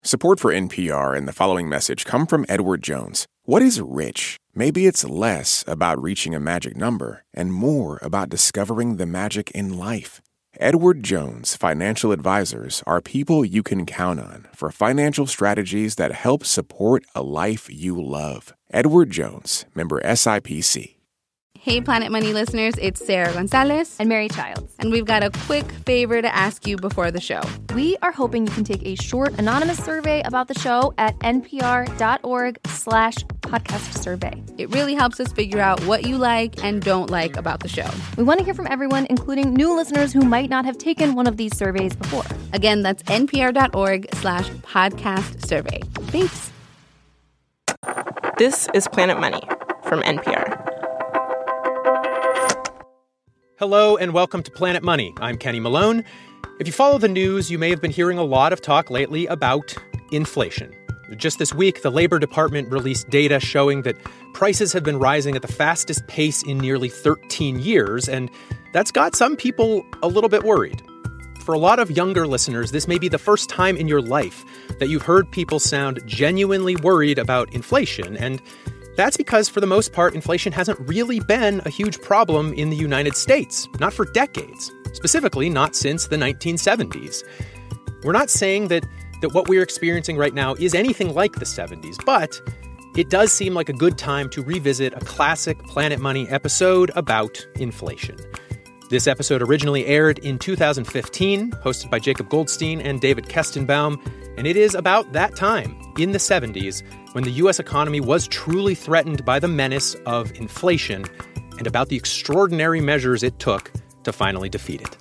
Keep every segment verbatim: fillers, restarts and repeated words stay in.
Support for N P R and the following message come from Edward Jones. What is rich? Maybe it's less about reaching a magic number and more about discovering the magic in life. Edward Jones Financial Advisors are people you can count on for financial strategies that help support a life you love. Edward Jones, member S I P C. Hey, Planet Money listeners, it's Sarah Gonzalez and Mary Childs. And we've got a quick favor to ask you before the show. We are hoping you can take a short anonymous survey about the show at npr.org slash podcast survey. It really helps us figure out what you like and don't like about the show. We want to hear from everyone, including new listeners who might not have taken one of these surveys before. Again, that's npr.org slash podcast survey. Thanks. This is Planet Money from N P R. Hello and welcome to Planet Money. I'm Kenny Malone. If you follow the news, you may have been hearing a lot of talk lately about inflation. Just this week, the Labor Department released data showing that prices have been rising at the fastest pace in nearly thirteen years, and that's got some people a little bit worried. For a lot of younger listeners, this may be the first time in your life that you've heard people sound genuinely worried about inflation, and that's because, for the most part, inflation hasn't really been a huge problem in the United States, not for decades, specifically not since the nineteen seventies. We're not saying that, that what we're experiencing right now is anything like the seventies, but it does seem like a good time to revisit a classic Planet Money episode about inflation. This episode originally aired in two thousand fifteen, hosted by Jacob Goldstein and David Kestenbaum, and it is about that time, in the seventies, when the U S economy was truly threatened by the menace of inflation, and about the extraordinary measures it took to finally defeat it.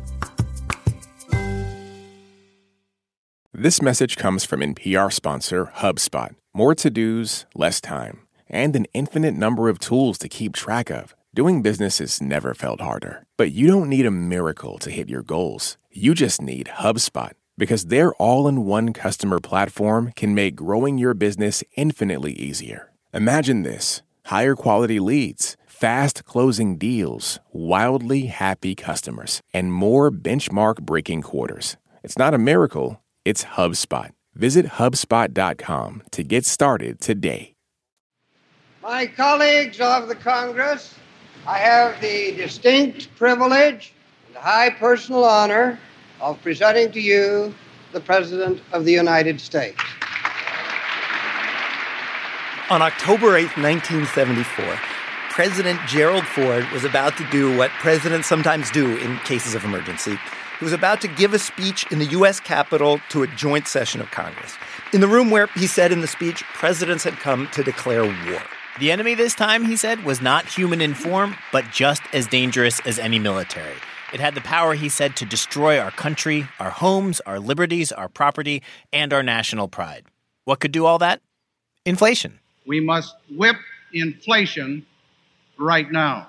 This message comes from N P R sponsor HubSpot. More to-dos, less time, and an infinite number of tools to keep track of. Doing business has never felt harder. But you don't need a miracle to hit your goals. You just need HubSpot, because their all-in-one customer platform can make growing your business infinitely easier. Imagine this: higher quality leads, fast closing deals, wildly happy customers, and more benchmark-breaking quarters. It's not a miracle, it's HubSpot. Visit HubSpot dot com to get started today. My colleagues of the Congress, I have the distinct privilege and high personal honor of presenting to you the President of the United States. On October eighth, nineteen seventy-four, President Gerald Ford was about to do what presidents sometimes do in cases of emergency. He was about to give a speech in the U S Capitol to a joint session of Congress. In the room where, he said in the speech, presidents had come to declare war. The enemy this time, he said, was not human in form, but just as dangerous as any military. It had the power, he said, to destroy our country, our homes, our liberties, our property, and our national pride. What could do all that? Inflation. We must whip inflation right now.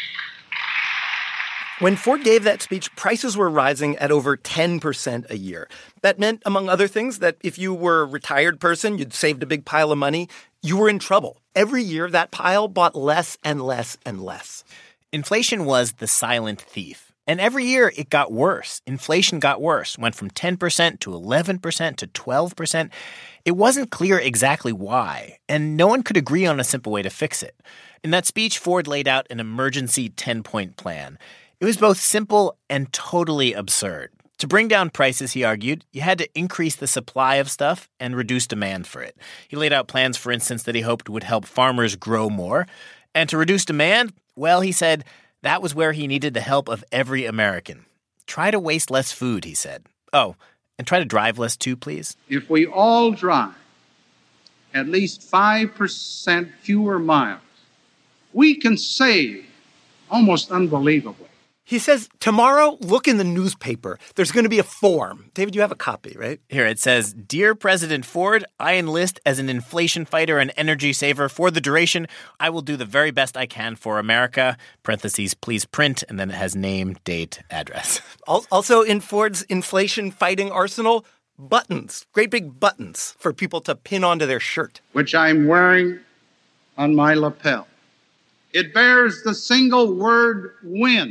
When Ford gave that speech, prices were rising at over ten percent a year. That meant, among other things, that if you were a retired person, you'd saved a big pile of money, you were in trouble. Every year, that pile bought less and less and less. Inflation was the silent thief. And every year, it got worse. Inflation got worse, went from ten percent to eleven percent to twelve percent. It wasn't clear exactly why, and no one could agree on a simple way to fix it. In that speech, Ford laid out an emergency ten-point plan. It was both simple and totally absurd. To bring down prices, he argued, you had to increase the supply of stuff and reduce demand for it. He laid out plans, for instance, that he hoped would help farmers grow more. And to reduce demand, well, he said, that was where he needed the help of every American. Try to waste less food, he said. Oh, and try to drive less too, please. If we all drive at least five percent fewer miles, we can save almost unbelievably. He says, tomorrow, look in the newspaper. There's going to be a form. David, you have a copy, right? Here, it says, Dear President Ford, I enlist as an inflation fighter and energy saver for the duration. I will do the very best I can for America. Parentheses, please print. And then it has name, date, address. Also in Ford's inflation fighting arsenal, buttons. Great big buttons for people to pin onto their shirt. Which I'm wearing on my lapel. It bears the single word win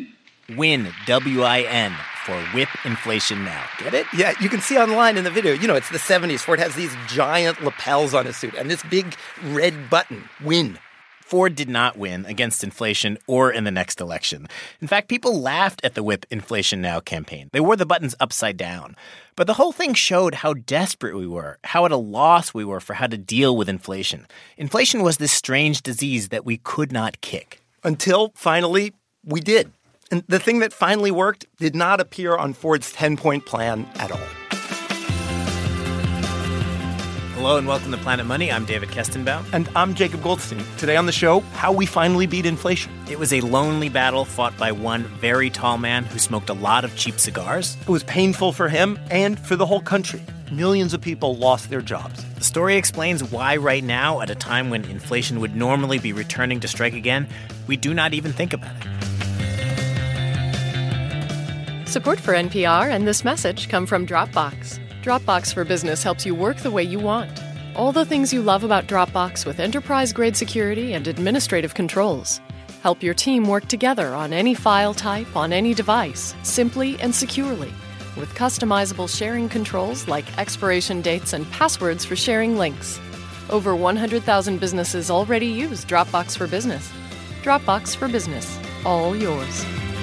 WIN, W I N, for Whip Inflation Now. Get it? Yeah, you can see online in the video, you know, it's the seventies. Ford has these giant lapels on his suit and this big red button, WIN. Ford did not win against inflation or in the next election. In fact, people laughed at the Whip Inflation Now campaign. They wore the buttons upside down. But the whole thing showed how desperate we were, how at a loss we were for how to deal with inflation. Inflation was this strange disease that we could not kick. Until, finally, we did. And the thing that finally worked did not appear on Ford's ten-point plan at all. Hello and welcome to Planet Money. I'm David Kestenbaum. And I'm Jacob Goldstein. Today on the show, how we finally beat inflation. It was a lonely battle fought by one very tall man who smoked a lot of cheap cigars. It was painful for him and for the whole country. Millions of people lost their jobs. The story explains why right now, at a time when inflation would normally be returning to strike again, we do not even think about it. Support for N P R and this message come from Dropbox. Dropbox for Business helps you work the way you want. All the things you love about Dropbox with enterprise-grade security and administrative controls. Help your team work together on any file type, on any device, simply and securely, with customizable sharing controls like expiration dates and passwords for sharing links. Over one hundred thousand businesses already use Dropbox for Business. Dropbox for Business. All yours.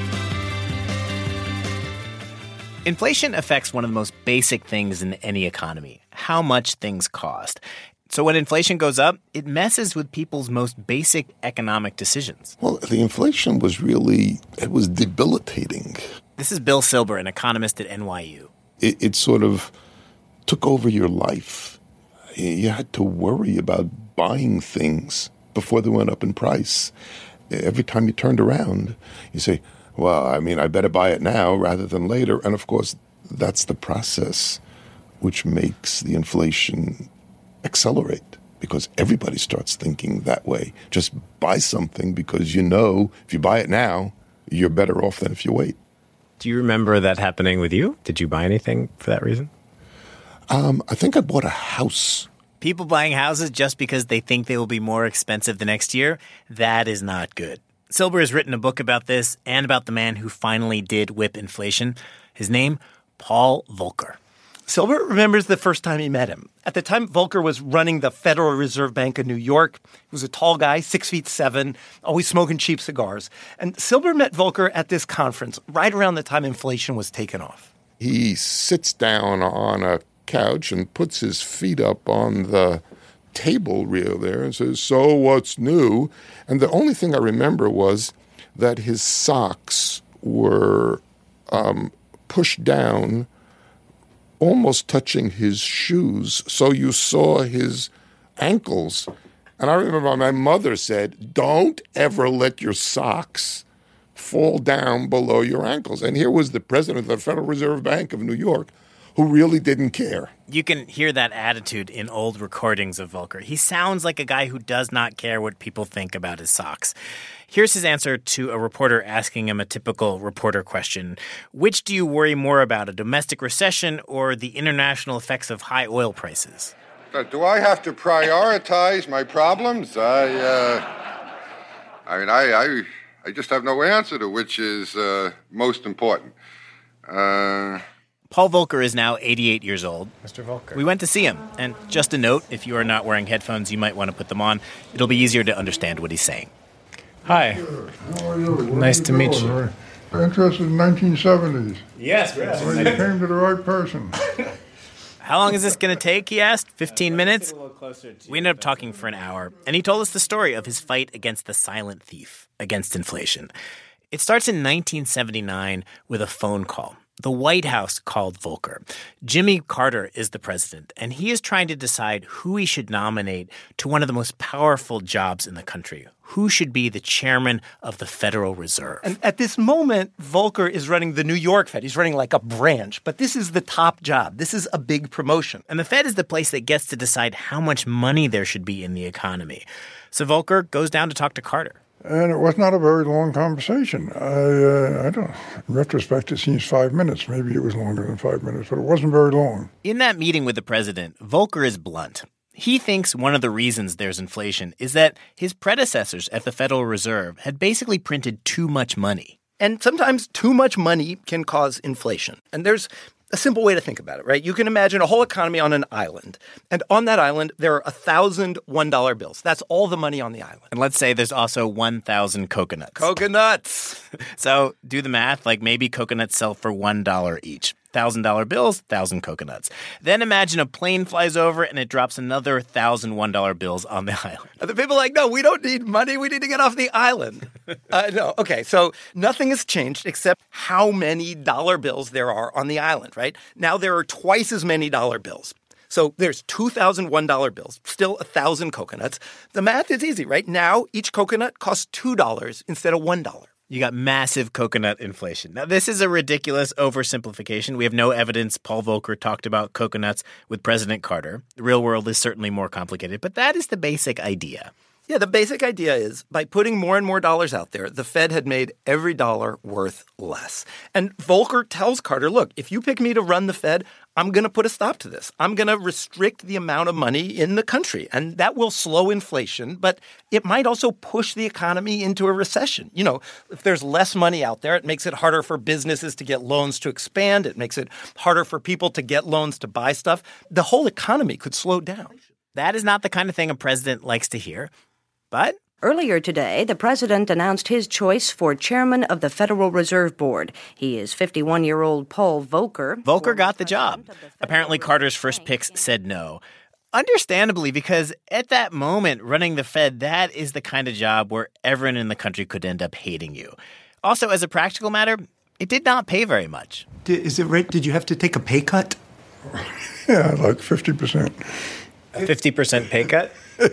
Inflation affects one of the most basic things in any economy, how much things cost. So when inflation goes up, it messes with people's most basic economic decisions. Well, the inflation was really, it was debilitating. This is Bill Silber, an economist at N Y U. It, it sort of took over your life. You had to worry about buying things before they went up in price. Every time you turned around, you say, well, I mean, I better buy it now rather than later. And, of course, that's the process which makes the inflation accelerate because everybody starts thinking that way. Just buy something because you know if you buy it now, you're better off than if you wait. Do you remember that happening with you? Did you buy anything for that reason? Um, I think I bought a house. People buying houses just because they think they will be more expensive the next year, that is not good. Silber has written a book about this and about the man who finally did whip inflation. His name, Paul Volcker. Silber remembers the first time he met him. At the time, Volcker was running the Federal Reserve Bank of New York. He was a tall guy, six feet seven, always smoking cheap cigars. And Silber met Volcker at this conference right around the time inflation was taken off. He sits down on a couch and puts his feet up on the table reel there and says, so what's new? And the only thing I remember was that his socks were um, pushed down, almost touching his shoes, so you saw his ankles. And I remember my mother said, don't ever let your socks fall down below your ankles. And here was the president of the Federal Reserve Bank of New York who really didn't care. You can hear that attitude in old recordings of Volcker. He sounds like a guy who does not care what people think about his socks. Here's his answer to a reporter asking him a typical reporter question. Which do you worry more about, a domestic recession or the international effects of high oil prices? Do I have to prioritize my problems? I, uh, I mean, I, I, I just have no answer to which is uh, most important. Uh... Paul Volcker is now eighty-eight years old. Mister Volcker. We went to see him. And just a note, if you are not wearing headphones, you might want to put them on. It'll be easier to understand what he's saying. Hi. How are you? Nice to meet you. I'm interested in nineteen seventies. Yes, yes. Well, you came to the right person. How long is this going to take, he asked? fifteen minutes? We ended up talking for an hour, and he told us the story of his fight against the silent thief, against inflation. It starts in nineteen seventy-nine with a phone call. The White House called Volcker. Jimmy Carter is the president, and he is trying to decide who he should nominate to one of the most powerful jobs in the country. Who should be the chairman of the Federal Reserve? And at this moment, Volcker is running the New York Fed. He's running like a branch, but this is the top job. This is a big promotion. And the Fed is the place that gets to decide how much money there should be in the economy. So Volcker goes down to talk to Carter. And it was not a very long conversation. I, uh, I don't. In retrospect, it seems five minutes. Maybe it was longer than five minutes, but it wasn't very long. In that meeting with the president, Volcker is blunt. He thinks one of the reasons there's inflation is that his predecessors at the Federal Reserve had basically printed too much money. And sometimes too much money can cause inflation. And there's a simple way to think about it, right? You can imagine a whole economy on an island. And on that island, there are one thousand one dollar bills. That's all the money on the island. And let's say there's also one thousand coconuts. Coconuts! So do the math. Like maybe coconuts sell for one dollar each. one thousand dollar bills, one thousand coconuts. Then imagine a plane flies over and it drops another one thousand one dollar bills on the island. And the people are like, no, we don't need money. We need to get off the island. uh, no, okay, so nothing has changed except how many dollar bills there are on the island, right? Now there are twice as many dollar bills. So there's two thousand one dollar bills, still one thousand coconuts. The math is easy, right? Now each coconut costs two dollars instead of one dollar. You got massive coconut inflation. Now, this is a ridiculous oversimplification. We have no evidence Paul Volcker talked about coconuts with President Carter. The real world is certainly more complicated, but that is the basic idea. Yeah, the basic idea is by putting more and more dollars out there, the Fed had made every dollar worth less. And Volcker tells Carter, look, if you pick me to run the Fed, I'm going to put a stop to this. I'm going to restrict the amount of money in the country. And that will slow inflation, but it might also push the economy into a recession. You know, if there's less money out there, it makes it harder for businesses to get loans to expand. It makes it harder for people to get loans to buy stuff. The whole economy could slow down. That is not the kind of thing a president likes to hear. But earlier today, the president announced his choice for chairman of the Federal Reserve Board. He is fifty-one-year-old Paul Volcker. Volcker got the job. Apparently, Carter's first picks said no. Understandably, because at that moment, running the Fed, that is the kind of job where everyone in the country could end up hating you. Also, as a practical matter, it did not pay very much. Did, is it right? Did you have to take a pay cut? Yeah, like fifty percent. A fifty percent pay cut?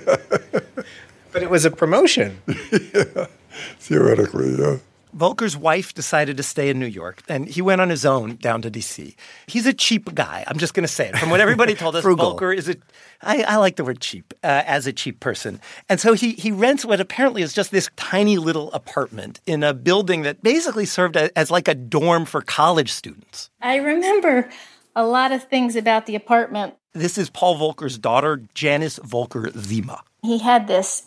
But it was a promotion. Yeah, theoretically, yeah. Volcker's wife decided to stay in New York, and he went on his own down to D C. He's a cheap guy. I'm just going to say it. From what everybody told us, Volcker is a – I like the word cheap uh, as a cheap person. And so he he rents what apparently is just this tiny little apartment in a building that basically served as like a dorm for college students. I remember a lot of things about the apartment. This is Paul Volcker's daughter, Janice Volcker-Zima. He had this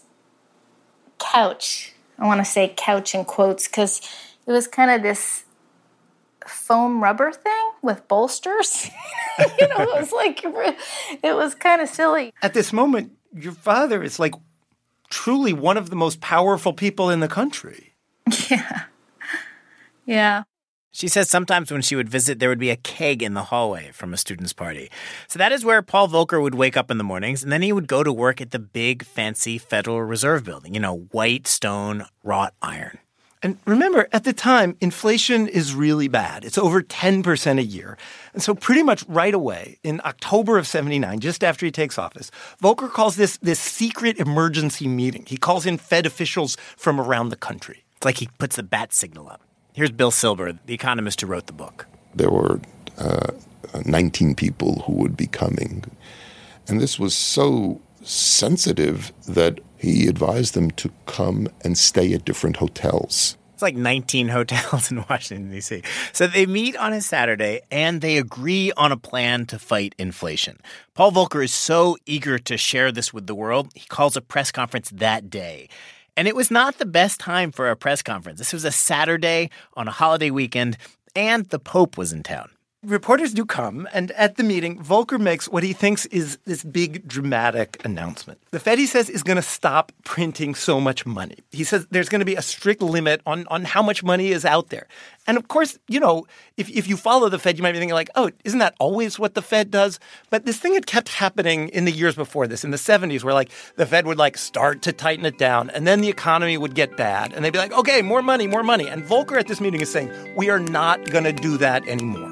couch. I want to say couch in quotes because it was kind of this foam rubber thing with bolsters. You know, it was like, it was kind of silly. At this moment, your father is like truly one of the most powerful people in the country. Yeah. Yeah. She says sometimes when she would visit, there would be a keg in the hallway from a student's party. So that is where Paul Volcker would wake up in the mornings, and then he would go to work at the big, fancy Federal Reserve Building, you know, white stone, wrought iron. And remember, at the time, inflation is really bad. It's over ten percent a year. And so pretty much right away, in October of seventy-nine, just after he takes office, Volcker calls this this secret emergency meeting. He calls in Fed officials from around the country. It's like he puts the bat signal up. Here's Bill Silber, the economist who wrote the book. There were uh, nineteen people who would be coming. And this was so sensitive that he advised them to come and stay at different hotels. It's like nineteen hotels in Washington, D C. So they meet on a Saturday, and they agree on a plan to fight inflation. Paul Volcker is so eager to share this with the world, he calls a press conference that day. And it was not the best time for a press conference. This was a Saturday on a holiday weekend, and the Pope was in town. Reporters do come, and at the meeting, Volcker makes what he thinks is this big dramatic announcement. The Fed, he says, is going to stop printing so much money. He says there's going to be a strict limit on, on how much money is out there. And of course, you know, if, if you follow the Fed, you might be thinking like, oh, isn't that always what the Fed does? But this thing had kept happening in the years before this, in the seventies, where like the Fed would like start to tighten it down, and then the economy would get bad, and they'd be like, okay, more money, more money. And Volcker at this meeting is saying, we are not going to do that anymore.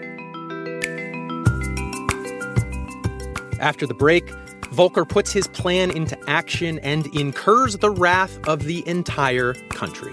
After the break, Volcker puts his plan into action and incurs the wrath of the entire country.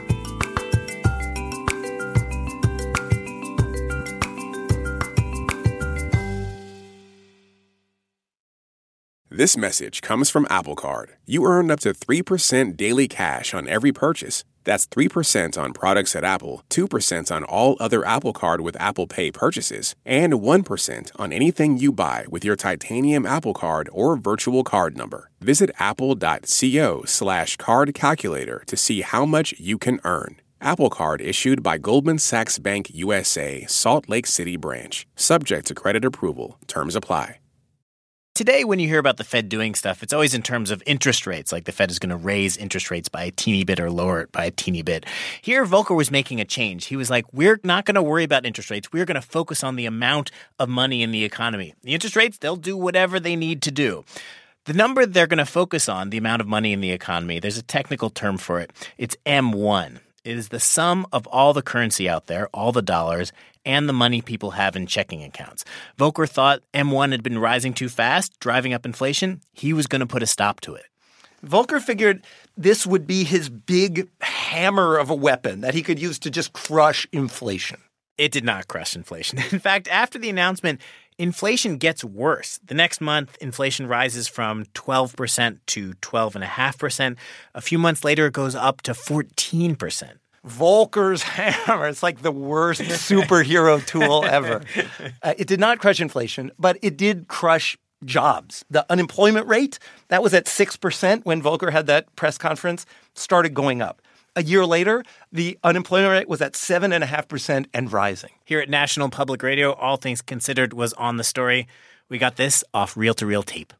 This message comes from Apple Card. You earn up to three percent daily cash on every purchase. That's three percent on products at Apple, two percent on all other Apple Card with Apple Pay purchases, and one percent on anything you buy with your titanium Apple Card or virtual card number. Visit apple.co slash card calculator to see how much you can earn. Apple Card issued by Goldman Sachs Bank U S A, Salt Lake City branch. Subject to credit approval. Terms apply. Today, when you hear about the Fed doing stuff, it's always in terms of interest rates, like the Fed is going to raise interest rates by a teeny bit or lower it by a teeny bit. Here, Volcker was making a change. He was like, we're not going to worry about interest rates. We're going to focus on the amount of money in the economy. The interest rates, they'll do whatever they need to do. The number they're going to focus on, the amount of money in the economy, there's a technical term for it. It's M one. It is the sum of all the currency out there, all the dollars, and the money people have in checking accounts. Volcker thought M one had been rising too fast, driving up inflation. He was going to put a stop to it. Volcker figured this would be his big hammer of a weapon that he could use to just crush inflation. It did not crush inflation. In fact, after the announcement, inflation gets worse. The next month, inflation rises from twelve percent to twelve point five percent. A few months later, it goes up to fourteen percent. Volcker's hammer. It's like the worst superhero tool ever. Uh, it did not crush inflation, but it did crush jobs. The unemployment rate, that was at six percent when Volcker had that press conference, started going up. A year later, the unemployment rate was at seven point five percent and rising. Here at National Public Radio, All Things Considered was on the story. We got this off reel-to-reel tape.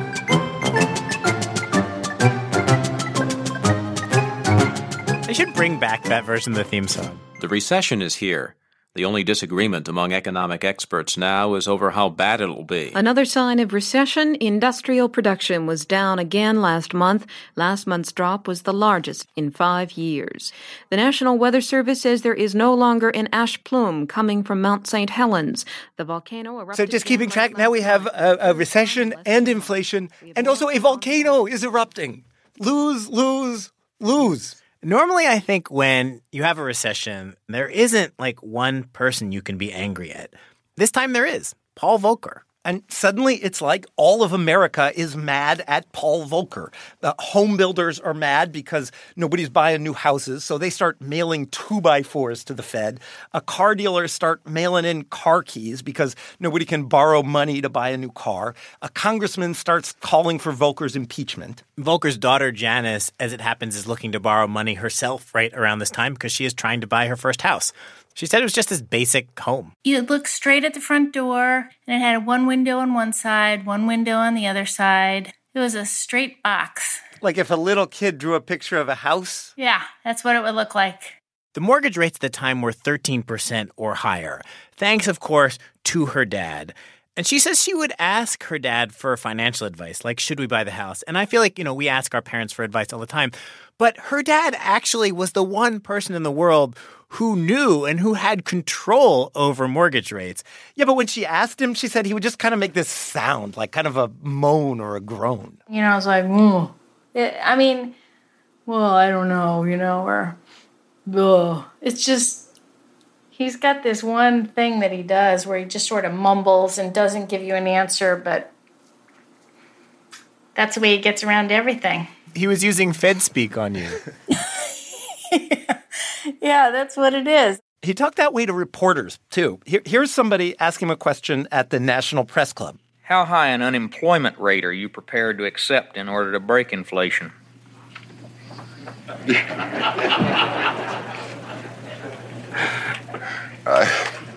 They should bring back that version of the theme song. The recession is here. The only disagreement among economic experts now is over how bad it'll be. Another sign of recession, industrial production was down again last month. Last month's drop was the largest in five years. The National Weather Service says there is no longer an ash plume coming from Mount Saint Helens. The volcano erupted. So just keeping track, now we have a, a recession and inflation, and also a volcano is erupting. Lose, lose, lose. Normally, I think when you have a recession, there isn't like one person you can be angry at. This time there is. Paul Volcker. And suddenly it's like all of America is mad at Paul Volcker. The home builders are mad because nobody's buying new houses, so they start mailing two-by-fours to the Fed. A car dealers start mailing in car keys because nobody can borrow money to buy a new car. A congressman starts calling for Volcker's impeachment. Volcker's daughter, Janice, as it happens, is looking to borrow money herself right around this time because she is trying to buy her first house. She said it was just this basic home. You look straight at the front door, and it had one window on one side, one window on the other side. It was a straight box. Like if a little kid drew a picture of a house? Yeah, that's what it would look like. The mortgage rates at the time were thirteen percent or higher, thanks, of course, to her dad. And she says she would ask her dad for financial advice, like, should we buy the house? And I feel like, you know, we ask our parents for advice all the time. But her dad actually was the one person in the world who knew and who had control over mortgage rates. Yeah, but when she asked him, she said he would just kind of make this sound, like kind of a moan or a groan. You know, I was like, mm. it, I mean, well, I don't know, you know, or, ugh. It's just, he's got this one thing that he does where he just sort of mumbles and doesn't give you an answer, but that's the way he gets around everything. He was using Fed speak on you. yeah. yeah, that's what it is. He talked that way to reporters, too. Here, here's somebody asking him a question at the National Press Club. How high an unemployment rate are you prepared to accept in order to break inflation? uh,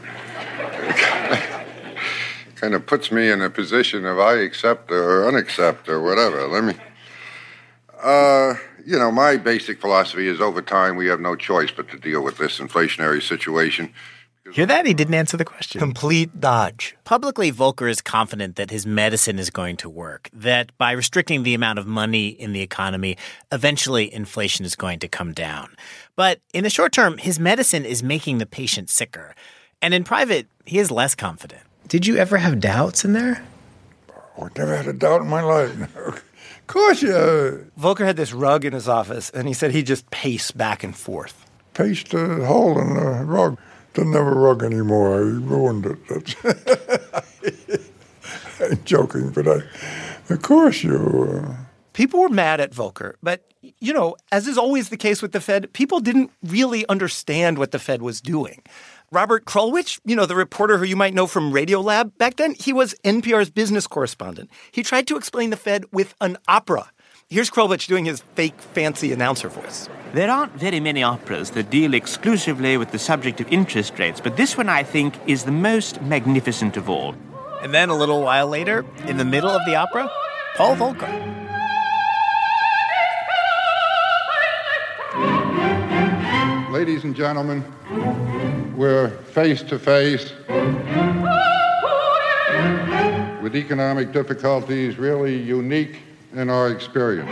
kind of puts me in a position of I accept or unaccept or whatever. Let me... Uh, you know, my basic philosophy is over time we have no choice but to deal with this inflationary situation. Hear that? He didn't answer the question. Complete dodge. Publicly, Volcker is confident that his medicine is going to work, that by restricting the amount of money in the economy, eventually inflation is going to come down. But in the short term, his medicine is making the patient sicker. And in private, he is less confident. Did you ever have doubts in there? I never had a doubt in my life. Of course, yeah. Volcker had this rug in his office, and he said he'd just pace back and forth. Paced a hole in the rug. Doesn't have a rug anymore. I ruined it. I'm joking, but I, of course you... Uh... People were mad at Volcker, but, you know, as is always the case with the Fed, people didn't really understand what the Fed was doing. Robert Krulwich, you know, the reporter who you might know from Radiolab, back then he was N P R's business correspondent. He tried to explain the Fed with an opera. Here's Krulwich doing his fake, fancy announcer voice. There aren't very many operas that deal exclusively with the subject of interest rates, but this one, I think, is the most magnificent of all. And then a little while later, in the middle of the opera, Paul Volcker. Ladies and gentlemen, we're face to face with economic difficulties really unique in our experience.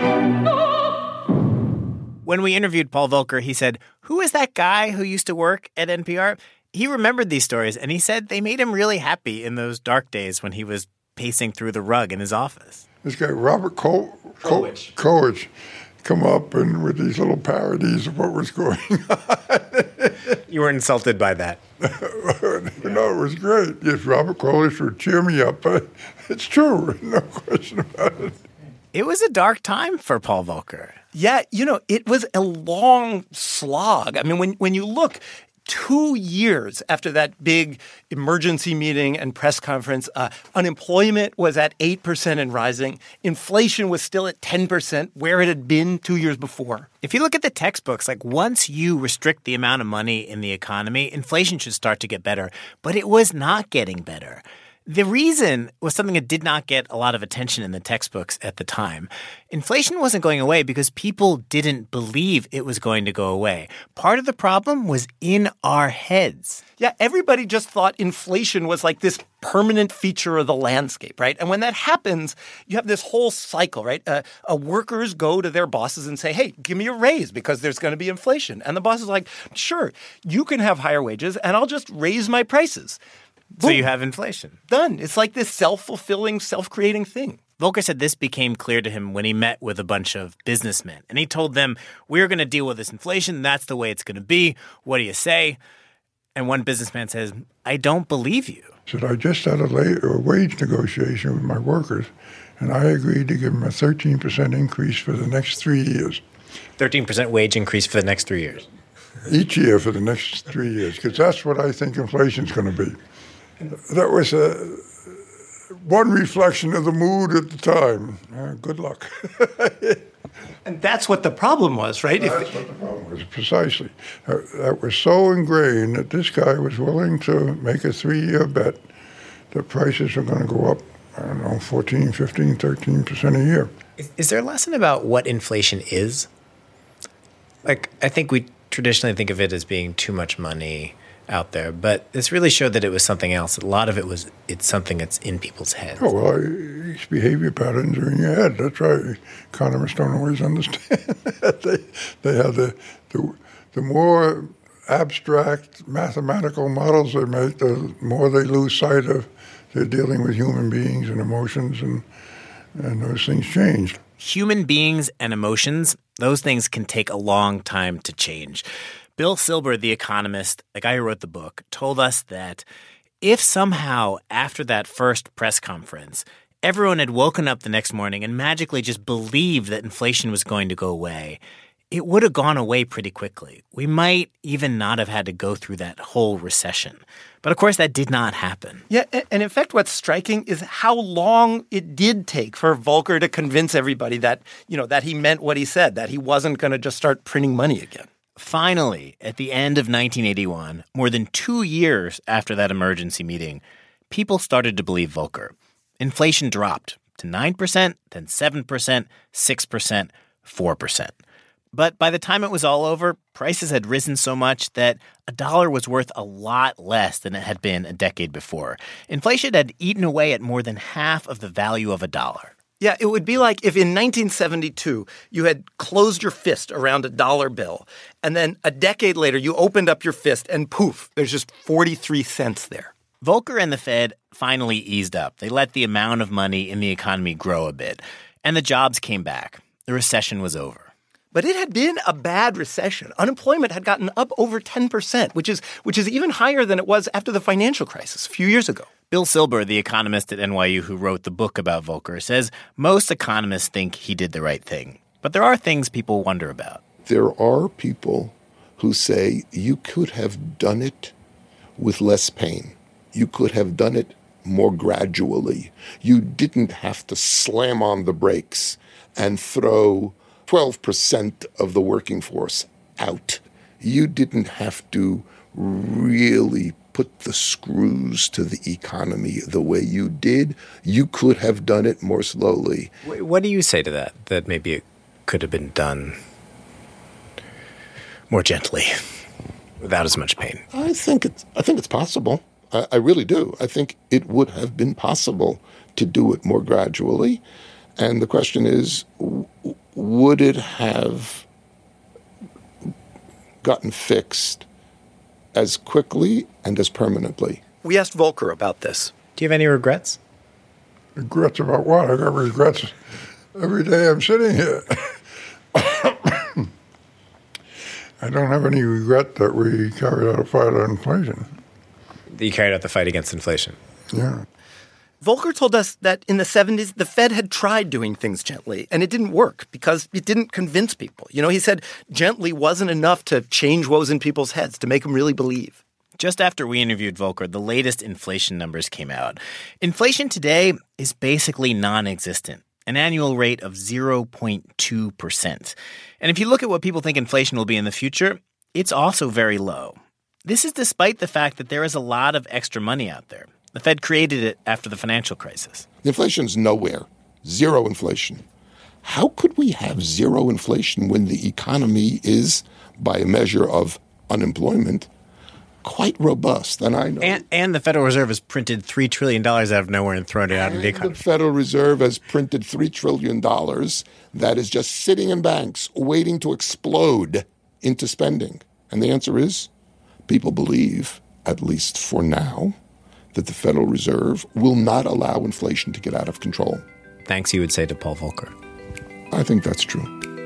When we interviewed Paul Volcker, he said, who is that guy who used to work at N P R? He remembered these stories, and he said they made him really happy in those dark days when he was pacing through the rug in his office. This guy, Robert Col- Col- Colwich, come up and with these little parodies of what was going on. You were insulted by that. No, it was great. Yes, Robert Colwich would cheer me up. It's true, no question about it. It was a dark time for Paul Volcker. Yeah, you know, it was a long slog. I mean, when when you look, two years after that big emergency meeting and press conference, uh, unemployment was at eight percent and rising. Inflation was still at ten percent, where it had been two years before. If you look at the textbooks, like once you restrict the amount of money in the economy, inflation should start to get better. But it was not getting better. The reason was something that did not get a lot of attention in the textbooks at the time. Inflation wasn't going away because people didn't believe it was going to go away. Part of the problem was in our heads. Yeah, everybody just thought inflation was like this permanent feature of the landscape, right? And when that happens, you have this whole cycle, right? Uh, uh, workers go to their bosses and say, hey, give me a raise because there's going to be inflation. And the boss is like, sure, you can have higher wages and I'll just raise my prices. So you have inflation. Done. It's like this self-fulfilling, self-creating thing. Volcker said this became clear to him when he met with a bunch of businessmen. And he told them, we're going to deal with this inflation. That's the way it's going to be. What do you say? And one businessman says, I don't believe you. I said, I just had a, la- a wage negotiation with my workers, and I agreed to give them a thirteen percent increase for the next three years. thirteen percent wage increase for the next three years? Each year for the next three years, because that's what I think inflation's going to be. That was a, one reflection of the mood at the time. Uh, good luck. And that's what the problem was, right? That's if, what the problem was, precisely. Uh, that was so ingrained that this guy was willing to make a three-year bet that prices are going to go up, I don't know, fourteen, fifteen, thirteen percent a year. Is, is there a lesson about what inflation is? Like, I think we traditionally think of it as being too much money out there, but this really showed that it was something else. A lot of it was it's something that's in people's heads. Oh, well, these behavior patterns are in your head. That's right. Economists don't always understand that. they, they have the, the, the more abstract mathematical models they make, the more they lose sight of they're dealing with human beings and emotions, and, and those things change. Human beings and emotions, those things can take a long time to change. Bill Silber, the economist, the guy who wrote the book, told us that if somehow after that first press conference, everyone had woken up the next morning and magically just believed that inflation was going to go away, it would have gone away pretty quickly. We might even not have had to go through that whole recession. But of course, that did not happen. Yeah, and in fact, what's striking is how long it did take for Volcker to convince everybody that, you know, that he meant what he said, that he wasn't going to just start printing money again. Finally, at the end of nineteen eighty-one, more than two years after that emergency meeting, people started to believe Volcker. Inflation dropped to nine percent, then seven percent, six percent, four percent. But by the time it was all over, prices had risen so much that a dollar was worth a lot less than it had been a decade before. Inflation had eaten away at more than half of the value of a dollar. Yeah, it would be like if in nineteen seventy-two you had closed your fist around a dollar bill, and then a decade later you opened up your fist and poof, there's just forty-three cents there. Volcker and the Fed finally eased up. They let the amount of money in the economy grow a bit, and the jobs came back. The recession was over. But it had been a bad recession. Unemployment had gotten up over ten percent, which is which is even higher than it was after the financial crisis a few years ago. Bill Silber, the economist at N Y U who wrote the book about Volcker, says most economists think he did the right thing. But there are things people wonder about. There are people who say you could have done it with less pain. You could have done it more gradually. You didn't have to slam on the brakes and throw twelve percent of the working force out. You didn't have to really put the screws to the economy the way you did. You could have done it more slowly. What do you say to that, that maybe it could have been done more gently, without as much pain? I think it's, I think it's possible. I, I really do. I think it would have been possible to do it more gradually. And the question is, w- would it have gotten fixed as quickly and as permanently? We asked Volcker about this. Do you have any regrets? Regrets about what? I got regrets every day I'm sitting here. I don't have any regret that we carried out a fight on inflation. You carried out the fight against inflation. Yeah. Volcker told us that in the seventies, the Fed had tried doing things gently, and it didn't work because it didn't convince people. You know, he said gently wasn't enough to change what was in people's heads, to make them really believe. Just after we interviewed Volcker, the latest inflation numbers came out. Inflation today is basically non-existent, an annual rate of zero point two percent. And if you look at what people think inflation will be in the future, it's also very low. This is despite the fact that there is a lot of extra money out there. The Fed created it after the financial crisis. Inflation's nowhere. Zero inflation. How could we have zero inflation when the economy is, by a measure of unemployment, quite robust? And I know. And, and the Federal Reserve has printed three trillion dollars out of nowhere and thrown it out into the economy. The Federal Reserve has printed three trillion dollars that is just sitting in banks waiting to explode into spending. And the answer is, people believe, at least for now, that the Federal Reserve will not allow inflation to get out of control. Thanks, you would say to Paul Volcker. I think that's true.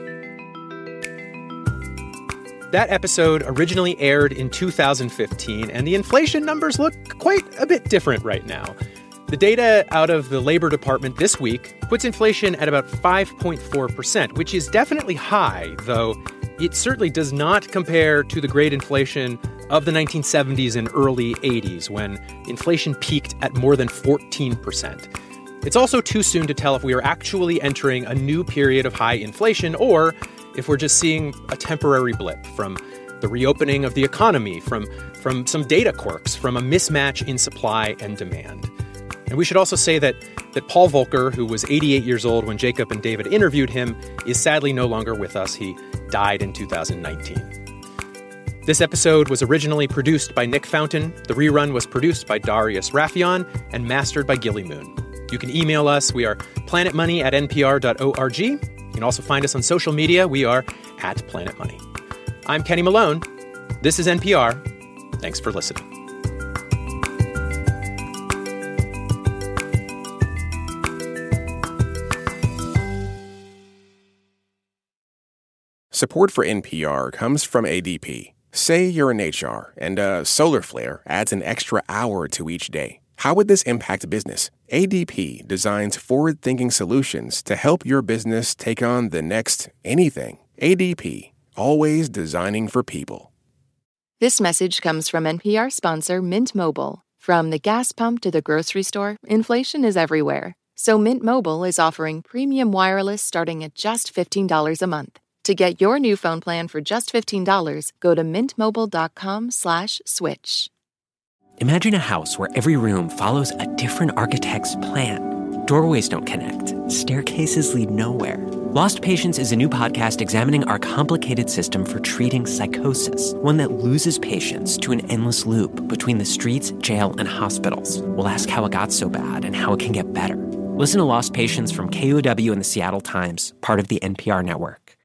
That episode originally aired in two thousand fifteen, and the inflation numbers look quite a bit different right now. The data out of the Labor Department this week puts inflation at about five point four percent, which is definitely high, though it certainly does not compare to the great inflation of the nineteen seventies and early eighties, when inflation peaked at more than fourteen percent. It's also too soon to tell if we are actually entering a new period of high inflation or if we're just seeing a temporary blip from the reopening of the economy, from, from some data quirks, from a mismatch in supply and demand. And we should also say that, that Paul Volcker, who was eighty-eight years old when Jacob and David interviewed him, is sadly no longer with us. He died in two thousand nineteen. This episode was originally produced by Nick Fountain. The rerun was produced by Darius Raffion and mastered by Gilly Moon. You can email us. We are planetmoney at n p r dot org. You can also find us on social media. We are at Planet Money. I'm Kenny Malone. This is N P R. Thanks for listening. Support for N P R comes from A D P. Say you're in H R and a solar flare adds an extra hour to each day. How would this impact business? A D P designs forward-thinking solutions to help your business take on the next anything. A D P, always designing for people. This message comes from N P R sponsor Mint Mobile. From the gas pump to the grocery store, inflation is everywhere. So Mint Mobile is offering premium wireless starting at just fifteen dollars a month. To get your new phone plan for just fifteen dollars, go to mintmobile.com slash switch. Imagine a house where every room follows a different architect's plan. Doorways don't connect. Staircases lead nowhere. Lost Patients is a new podcast examining our complicated system for treating psychosis, one that loses patients to an endless loop between the streets, jail, and hospitals. We'll ask how it got so bad and how it can get better. Listen to Lost Patients from K O W and the Seattle Times, part of the N P R network.